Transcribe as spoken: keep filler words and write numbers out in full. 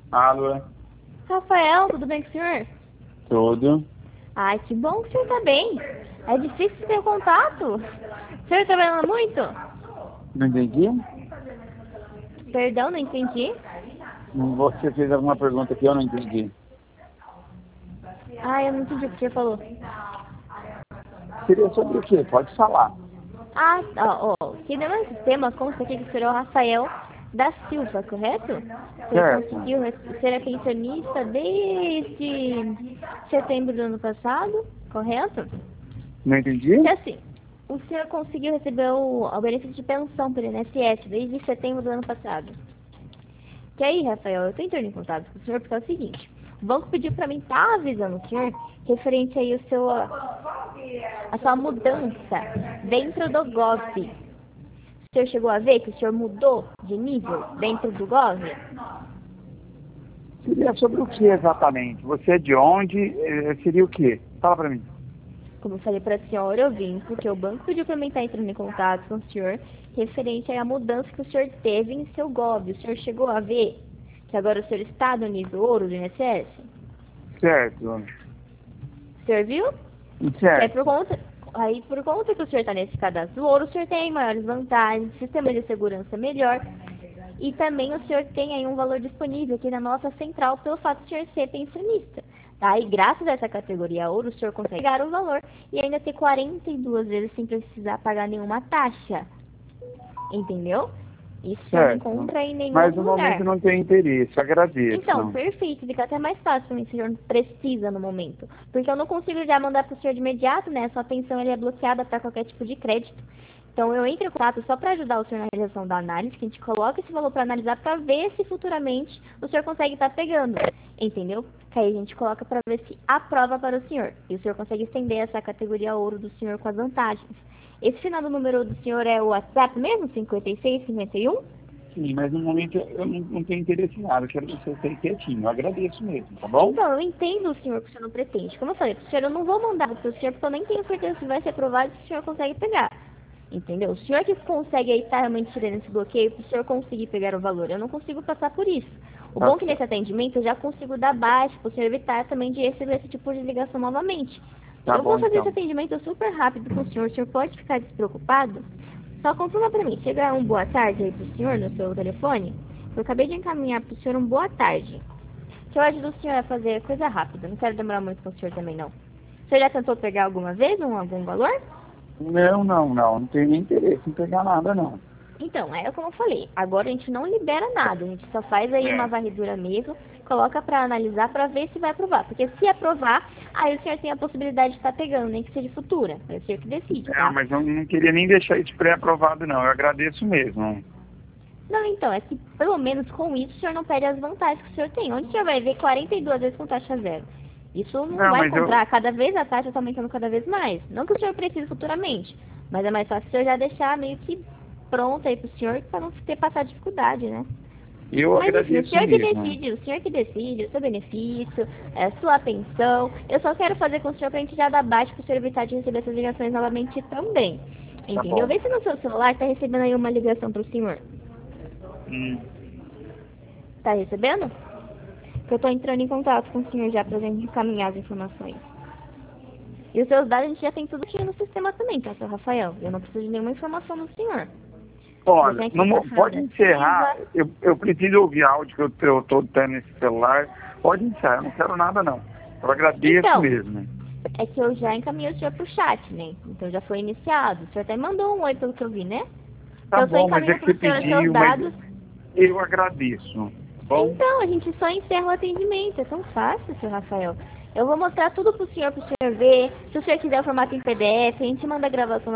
Alô? Rafael, tudo bem com o senhor? Tudo? Ai, que bom que o senhor tá bem. É difícil ter contato. O senhor tá trabalhando muito? Não entendi? Perdão, não entendi. Você fez alguma pergunta que eu não entendi. Ah, eu não entendi o que o senhor falou. Seria sobre o quê? Pode falar. Ah, ó, ó. Que no meu sistema consta aqui que o senhor é o Rafael da Silva, correto? O senhor Certo. conseguiu ser pensionista desde setembro do ano passado, correto? Não entendi? Que assim, o senhor conseguiu receber o, o benefício de pensão pelo I N S S desde setembro do ano passado. Que aí, Rafael, eu tô entrando em contato com o senhor porque é o seguinte, o banco pediu pra mim estar tá avisando o senhor referente aí o seu, a sua mudança dentro do Gov. O senhor chegou a ver que o senhor mudou de nível dentro do Gov? Seria sobre o que exatamente? Você é de onde? Eh, Seria o quê? Fala pra mim. Como eu falei para a senhora, eu vim porque o banco pediu para mim estar entrando em contato com o senhor referente à mudança que o senhor teve em seu Gov. O senhor chegou a ver que agora o senhor está no nível ouro do I N S S? Certo. O senhor viu? Aí Certo. por conta, aí por conta que o senhor está nesse cadastro ouro, o senhor tem maiores vantagens, sistema de segurança melhor e também o senhor tem aí um valor disponível aqui na nossa central pelo fato de o senhor ser pensionista. Tá? E graças a essa categoria ouro, o senhor consegue pegar o valor e ainda ter quarenta e duas vezes sem precisar pagar nenhuma taxa. Entendeu? Isso você não Certo. encontra em nenhum Mas no lugar. momento não tem interesse, agradeço. Então, perfeito. Fica até mais fácil para mim se o senhor não precisa no momento. Porque eu não consigo já mandar para o senhor de imediato, né? Sua pensão ele é bloqueada para qualquer tipo de crédito. Então, eu entro em contato só para ajudar o senhor na realização da análise, que a gente coloca esse valor para analisar para ver se futuramente o senhor consegue estar pegando. Entendeu? Que aí a gente coloca para ver se aprova para o senhor. E o senhor consegue estender essa categoria ouro do senhor com as vantagens. Esse final do número do senhor é o WhatsApp mesmo? cinquenta e seis, cinquenta e um? Sim, mas no momento eu não, não tenho interesse em nada. Eu quero que você esteja quietinho. Eu agradeço mesmo, tá bom? Então, eu entendo o senhor que o senhor não pretende. Como eu falei, pro senhor eu não vou mandar para o senhor porque eu nem tenho certeza se vai ser aprovado se o senhor consegue pegar. Entendeu? O senhor que consegue aí estar realmente tirando esse bloqueio para o senhor conseguir pegar o valor. Eu não consigo passar por isso. O Tá bom é que certo. nesse atendimento eu já consigo dar baixa para o senhor evitar também de receber esse tipo de ligação novamente. Tá Eu bom, vou fazer então. esse atendimento super rápido com o senhor. O senhor pode ficar despreocupado? Só confirma para mim. Chega um boa tarde aí para o senhor no seu telefone. Eu acabei de encaminhar para o senhor um boa tarde. Que eu ajudo o senhor a fazer coisa rápida. Não quero demorar muito com o senhor também, não. O senhor já tentou pegar alguma vez um, algum valor? Não, não, não. Não tenho nem interesse em pegar nada, não. Então, é como eu falei. Agora a gente não libera nada. A gente só faz aí É. uma varredura mesmo, coloca para analisar para ver se vai aprovar. Porque se aprovar, aí o senhor tem a possibilidade de estar pegando, nem que seja futura. É o senhor que decide, É, tá? mas eu não queria nem deixar isso pré-aprovado, não. Eu agradeço mesmo. Não, então, é que pelo menos com isso o senhor não perde as vantagens que o senhor tem. Onde o senhor vai ver quarenta e duas vezes com taxa zero? Isso não, Não, vai mas eu- encontrar. Cada vez a taxa está aumentando cada vez mais. Não que o senhor precise futuramente, mas é mais fácil o senhor já deixar meio que pronto aí pro senhor para não ter passar dificuldade, né? Eu Mas enfim, o agradeço senhor que mesmo. decide, o senhor que decide, o seu benefício, a sua pensão. Eu só quero fazer com o senhor pra gente já dar baixo pro senhor evitar de receber essas ligações novamente também. Tá Entendeu? bom. Vê se no seu celular tá recebendo aí uma ligação pro senhor. Hum. Tá recebendo? Que eu tô entrando em contato com o senhor já pra gente encaminhar as informações. E os seus dados a gente já tem tudo aqui no sistema também, tá, seu Rafael? Eu não preciso de nenhuma informação do senhor. Olha, Presente não, da mo- pode família encerrar. ativa. Eu, eu preciso ouvir áudio que eu, tô- eu tô tendo nesse celular. Pode encerrar, eu não quero nada, não. Eu agradeço Então, mesmo. é que eu já encaminhei o senhor pro chat, né? Então já foi iniciado. O senhor até mandou um oi pelo que eu vi, né? Tá Então eu só bom, mas é encaminho que você pro senhor os seus pediu, mas dados. eu agradeço. Bom, Então, a gente só encerra o atendimento. É tão fácil, senhor Rafael. Eu vou mostrar tudo pro senhor, pro senhor ver. Se o senhor quiser o formato em P D F, a gente manda a gravação